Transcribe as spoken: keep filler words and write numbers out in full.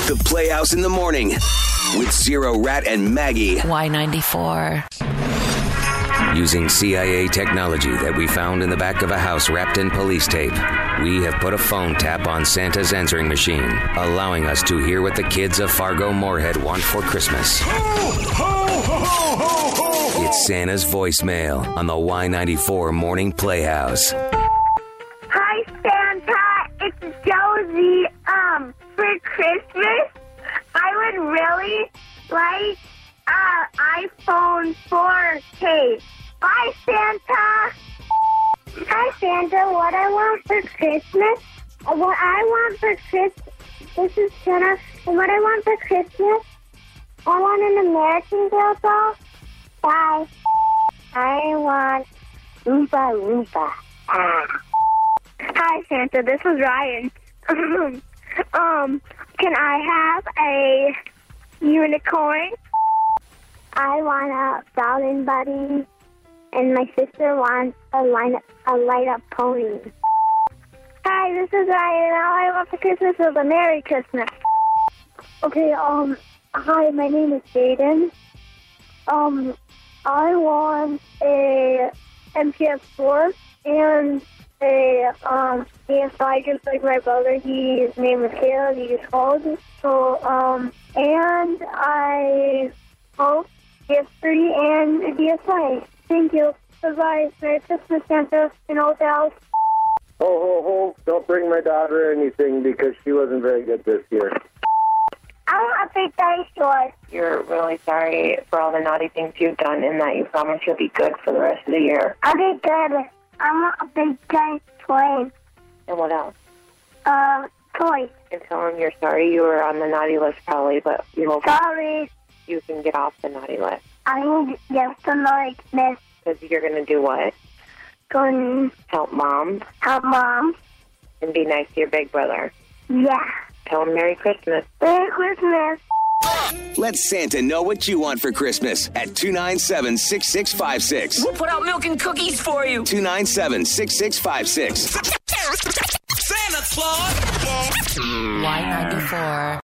The Playhouse in the Morning with Zero Rat and Maggie. Y ninety-four. Using C I A technology that we found in the back of a house wrapped in police tape, we have put a phone tap on Santa's answering machine, allowing us to hear what the kids of Fargo Moorhead want for Christmas. Ho, ho, ho, ho, ho. It's Santa's voicemail on the Y ninety-four Morning Playhouse. Hi, Santa. It's Josie. Um, for Christmas, I would really like an iPhone four case. Bye, Santa. Hi, Santa. What I want for Christmas? What I want for Christmas? This is Santa. What I want for Christmas? I want an American Girl doll. Bye. I want Oompa Loompa. Ah. Hi, Santa. This is Ryan. um, can I have a unicorn? I want a Bowden Buddy, and my sister wants a line a light up pony. Hi, this is Ryan. All I want for Christmas is a Merry Christmas. Okay. Um. Hi, my name is Jaden. Um. I want a M P S four and a um P S five, just like my brother. He, his name is Caleb. He just called. So um, and I hope P S three and a P S five. Thank you. Bye-bye. Merry Christmas, Santa, in Old House. Ho, ho, ho. Don't bring my daughter anything because she wasn't very good this year. I want a big dinosaur. You're really sorry for all the naughty things you've done and that you promise you'll be good for the rest of the year. I'll be good. I want a big giant plane. And what else? Uh, toys. And tell them you're sorry you were on the naughty list probably, but you hope Sorry. you can get off the naughty list. I need to get some like this. Because you're going to do what? Go and Help Mom help Mom. and be nice to your big brother. Yeah. Tell him Merry Christmas. Merry Christmas. Let Santa know what you want for Christmas at two nine seven, six six five six. We'll put out milk and cookies for you. two nine seven, six six five six. Santa Claus. Y ninety-four.